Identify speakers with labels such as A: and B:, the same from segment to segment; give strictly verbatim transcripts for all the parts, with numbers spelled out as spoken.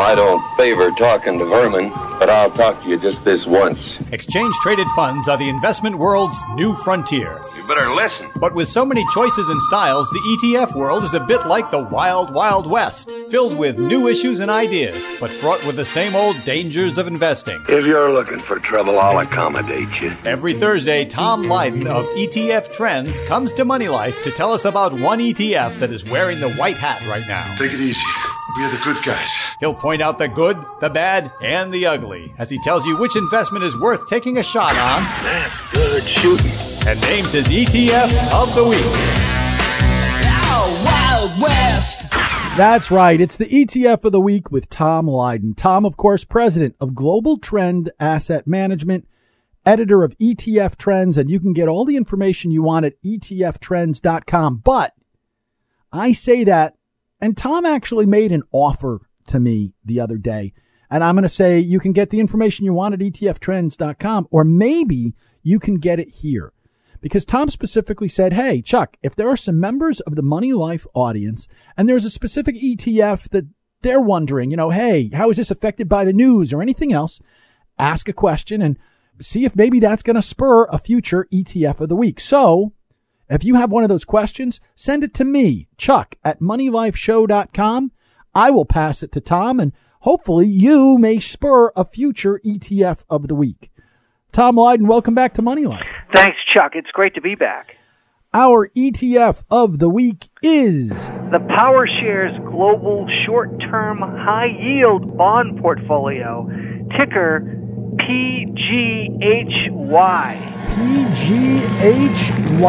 A: I don't favor talking to vermin, but I'll talk to you just this once.
B: Exchange-traded funds are the investment world's new frontier.
A: You better listen.
B: But with so many choices and styles, the E T F world is a bit like the wild, wild west, filled with new issues and ideas, but fraught with the same old dangers of investing.
A: If you're looking for trouble, I'll accommodate you.
B: Every Thursday, Tom Lydon of E T F Trends comes to Money Life to tell us about one E T F that is wearing the white hat right now.
C: Take it easy. We're the good guys.
B: He'll point out the good, the bad, and the ugly as he tells you which investment is worth taking a shot on.
A: That's good shooting.
B: And names his E T F of the week.
D: Oh, Wild West.
E: That's right. It's the E T F of the week with Tom Lydon. Tom, of course, president of Global Trend Asset Management, editor of E T F Trends, and you can get all the information you want at E T F trends dot com. But I say that, and Tom actually made an offer to me the other day. And I'm going to say you can get the information you want at E T F trends dot com, or maybe you can get it here. Because Tom specifically said, hey, Chuck, if there are some members of the Money Life audience and there's a specific E T F that they're wondering, you know, hey, how is this affected by the news or anything else? Ask a question and see if maybe that's going to spur a future E T F of the week. So if you have one of those questions, send it to me, Chuck, at money life show dot com. I will pass it to Tom, and hopefully you may spur a future E T F of the week. Tom Lydon, welcome back to Money Life.
F: Thanks, Chuck. It's great to be back.
E: Our E T F of the week is
F: the PowerShares Global Short-Term High Yield Bond Portfolio, ticker P G H Y.
E: P G H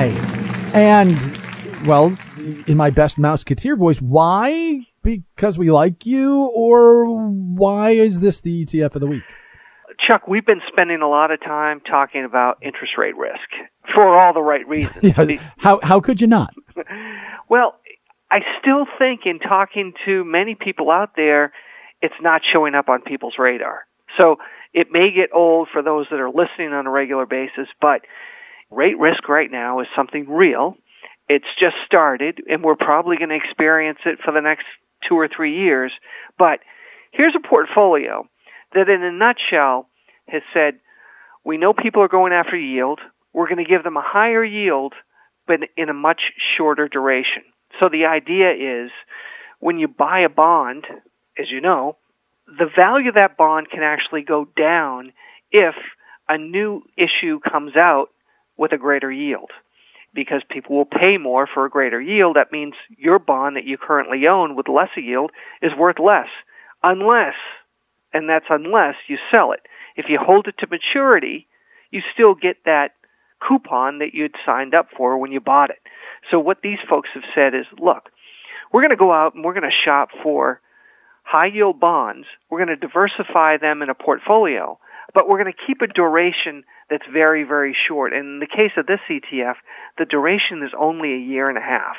E: Y. And, well, in my best Mouseketeer voice, why? Because we like you, or why is this the E T F of the week?
F: Chuck, we've been spending a lot of time talking about interest rate risk for all the right reasons.
E: Yeah, how how could you not?
F: Well, I still think in talking to many people out there, it's not showing up on people's radar. So it may get old for those that are listening on a regular basis, but rate risk right now is something real. It's just started, and we're probably going to experience it for the next two or three years. But here's a portfolio that in a nutshell has said, we know people are going after yield. We're going to give them a higher yield, but in a much shorter duration. So the idea is when you buy a bond, as you know, the value of that bond can actually go down if a new issue comes out with a greater yield. Because people will pay more for a greater yield, that means your bond that you currently own with less a yield is worth less. Unless, and that's unless you sell it. If you hold it to maturity, you still get that coupon that you'd signed up for when you bought it. So what these folks have said is, look, we're going to go out and we're going to shop for high-yield bonds. We're going to diversify them in a portfolio, but we're going to keep a duration that's very, very short. And in the case of this E T F, the duration is only a year and a half.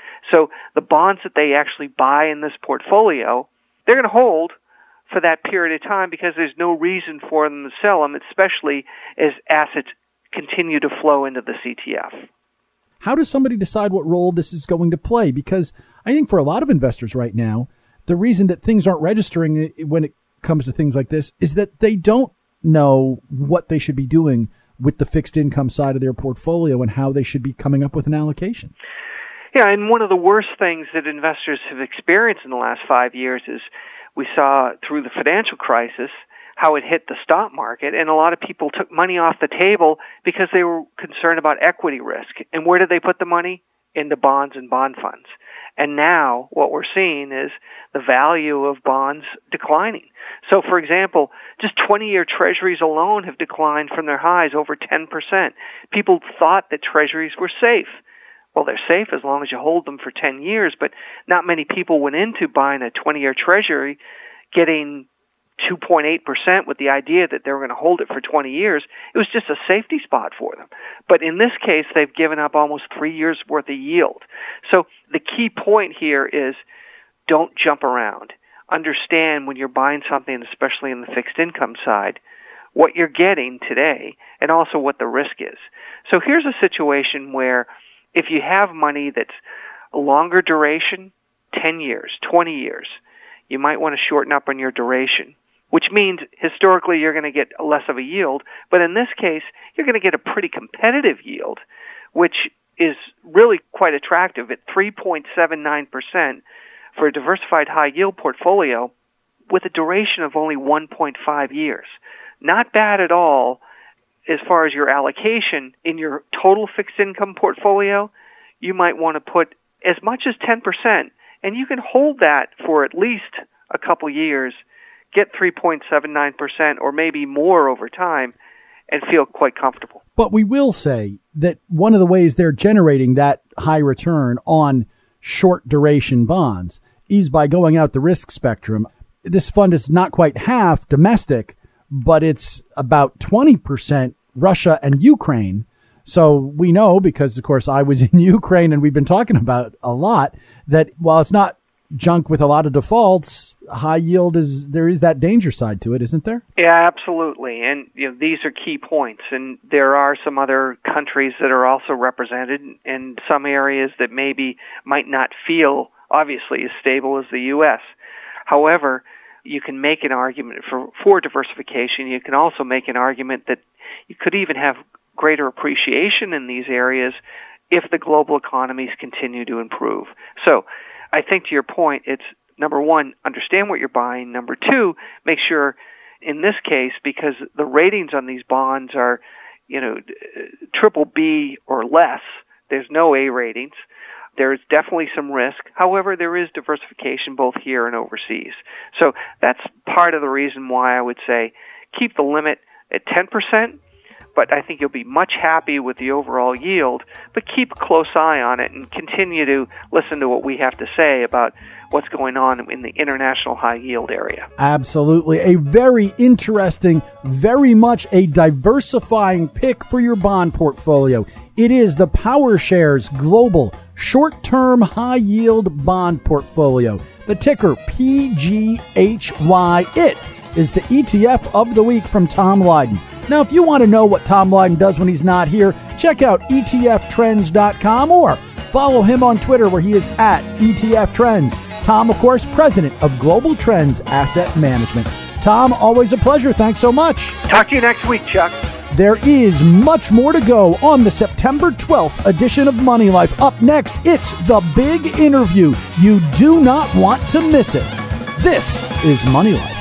F: So the bonds that they actually buy in this portfolio, they're going to hold for that period of time because there's no reason for them to sell them, especially as assets continue to flow into the C T F.
E: How does somebody decide what role this is going to play? Because I think for a lot of investors right now, the reason that things aren't registering when it comes to things like this is that they don't know what they should be doing with the fixed income side of their portfolio and how they should be coming up with an allocation.
F: Yeah, and one of the worst things that investors have experienced in the last five years is we saw through the financial crisis how it hit the stock market, and a lot of people took money off the table because they were concerned about equity risk. And where did they put the money? Into bonds and bond funds. And now what we're seeing is the value of bonds declining. So, for example, just twenty-year treasuries alone have declined from their highs over ten percent. People thought that treasuries were safe. Well, they're safe as long as you hold them for ten years, but not many people went into buying a twenty-year treasury getting two point eight percent with the idea that they were going to hold it for twenty years. It was just a safety spot for them. But in this case, they've given up almost three years' worth of yield. So the key point here is don't jump around. Understand when you're buying something, especially in the fixed income side, what you're getting today and also what the risk is. So here's a situation where if you have money that's a longer duration, ten years, twenty years, you might want to shorten up on your duration, which means historically you're going to get less of a yield. But in this case, you're going to get a pretty competitive yield, which is really quite attractive at three point seven nine percent for a diversified high-yield portfolio with a duration of only one point five years. Not bad at all as far as your allocation. In your total fixed income portfolio, you might want to put as much as ten percent, and you can hold that for at least a couple years, get three point seven nine percent or maybe more over time, and feel quite comfortable.
E: But we will say that one of the ways they're generating that high return on short duration bonds is by going out the risk spectrum. This fund is not quite half domestic, but it's about twenty percent Russia and Ukraine. So we know, because of course I was in Ukraine and we've been talking about a lot, that while it's not junk with a lot of defaults, high yield is, there is that danger side to it, isn't there?
F: Yeah, absolutely. And you know, these are key points. And there are some other countries that are also represented in some areas that maybe might not feel obviously as stable as the U S. However, you can make an argument for, for diversification. You can also make an argument that you could even have greater appreciation in these areas if the global economies continue to improve. So I think to your point, it's number one, understand what you're buying. Number two, make sure in this case, because the ratings on these bonds are, you know, triple B or less, there's no A ratings. There's definitely some risk. However, there is diversification both here and overseas. So that's part of the reason why I would say keep the limit at ten percent, but I think you'll be much happy with the overall yield, but keep a close eye on it and continue to listen to what we have to say about what's going on in the international high yield area.
E: Absolutely. A very interesting, very much a diversifying pick for your bond portfolio. It is the PowerShares Global Short-Term High Yield Bond Portfolio. The ticker P G H Y. It is the E T F of the week from Tom Lydon. Now, if you want to know what Tom Lydon does when he's not here, check out E T F trends dot com or follow him on Twitter where he is at E T F Trends. Tom, of course, president of Global Trends Asset Management. Tom, always a pleasure. Thanks so much.
F: Talk to you next week, Chuck.
E: There is much more to go on the September twelfth edition of Money Life. Up next, it's the big interview. You do not want to miss it. This is Money Life.